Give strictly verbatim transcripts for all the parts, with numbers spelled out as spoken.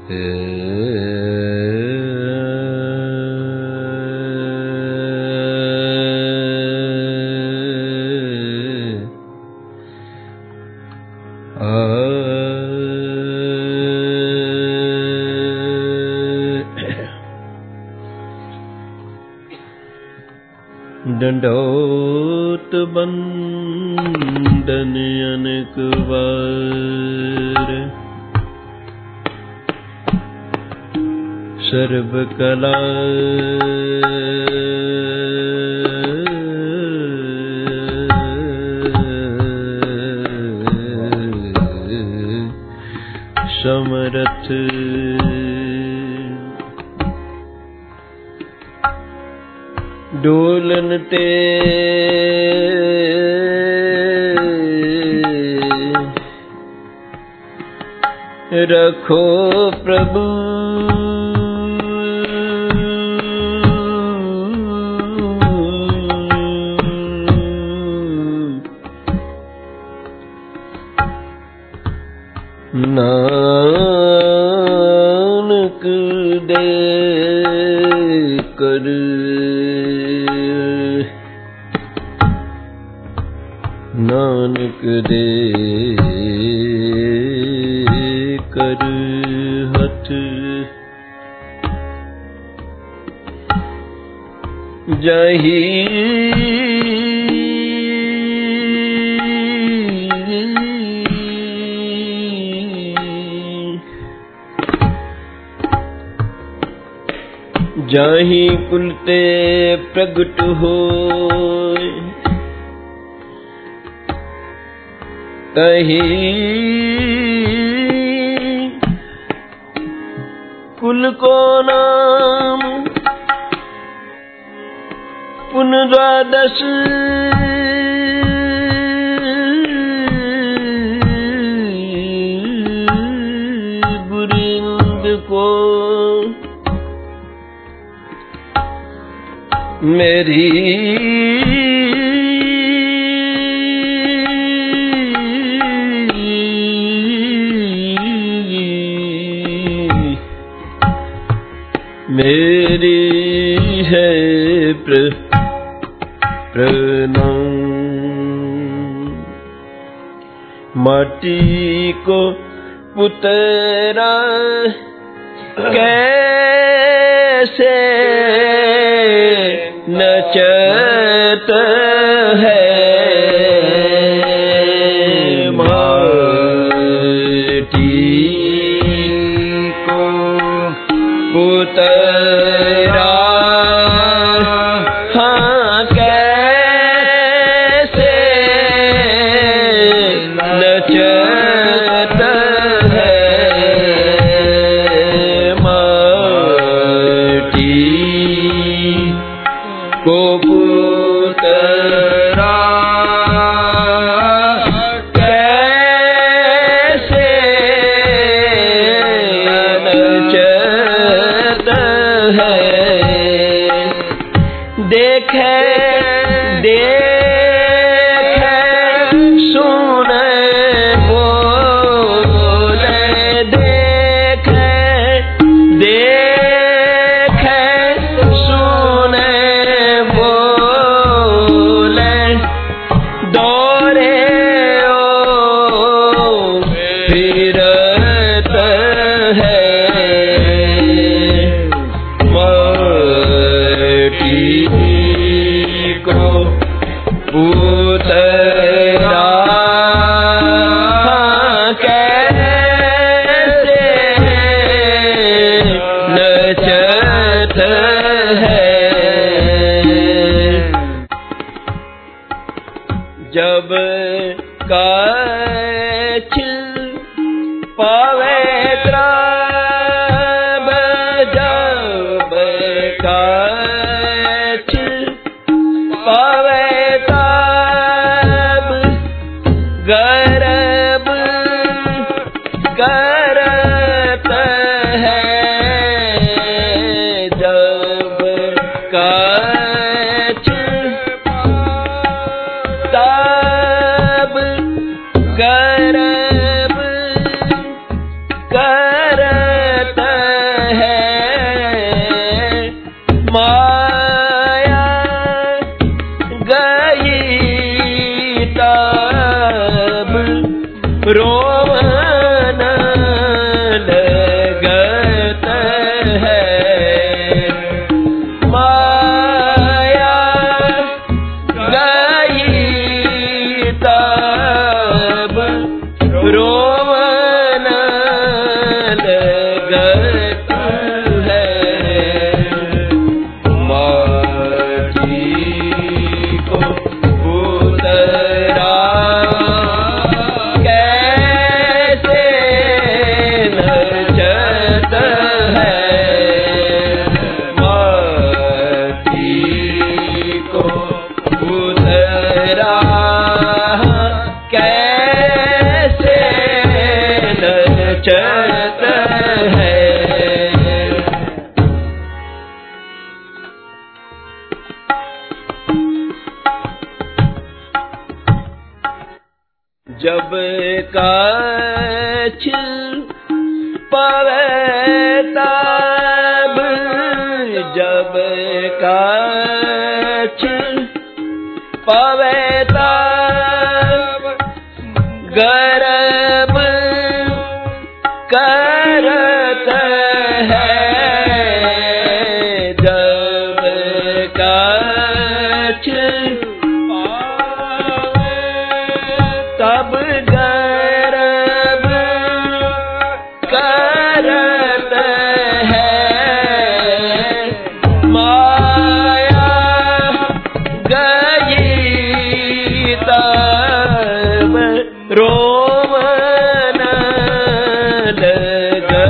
दंडोत बंदन अनेक बार, सर्व कला समरथ, डोलन ते रखो प्रभु, नानक दे कर नानक दे कर हथ, जाही जाही कुलते प्रगट होय, तही कुल को नाम पुन द्वादश, गुरिंद को मेरी मेरी है प्र प्रणाम। माटी को पुतरा कैसे नचत है, माटी को पुतरा हाँ कैसे नचत है, माटी को पुतरा कैसे नचत है, देखे देखे सुने बोले, देखे देखे सुने बोले, दौरे ओ फिरत है, माटी को पुतरा कैसे नचत है, जब काछ पवित्र जब काछ पवित्र गर्भ करत है, जब काछ तब गर्भ नचत है। जब काछ पवे तब, जब काछ पवे तब गर्भ करत है। जब काछ तब गर्भ करत है। माया गई तब रोवन लग।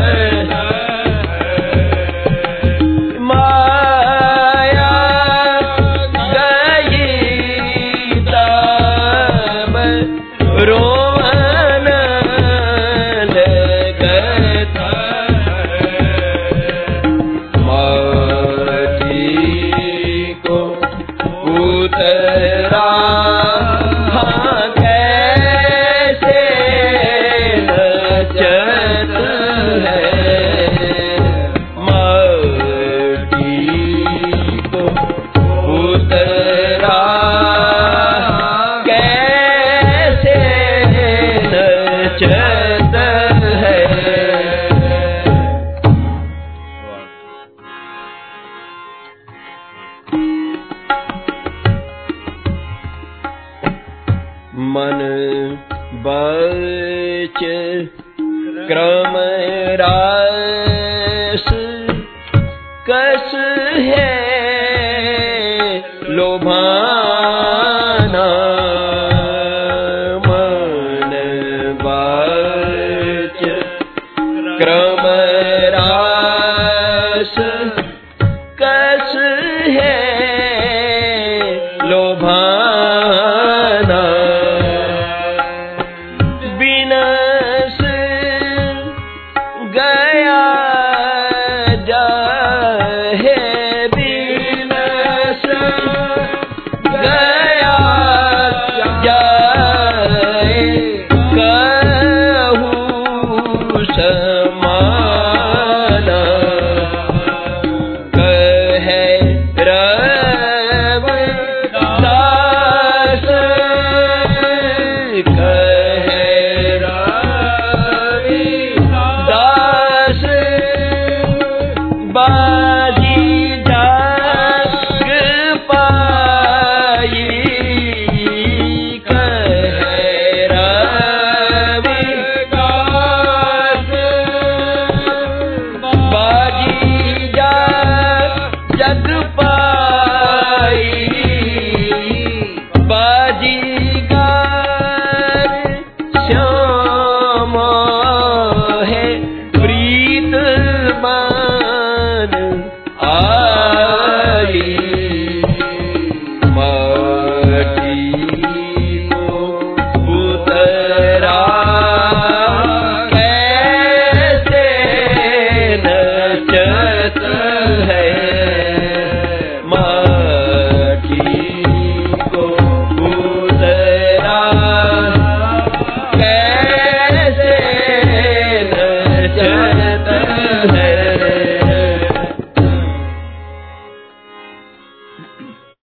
माया गई तब रोवन लगत। माटी को उतरा कैसे नचत है। माटी को उतरा कैसे नचत है। मन बच क्रम रास कस है लोभाना। मन बच क्रम रास कस है लोभाना। बिनस गया जाहे, बिनस गया जाए कहूँ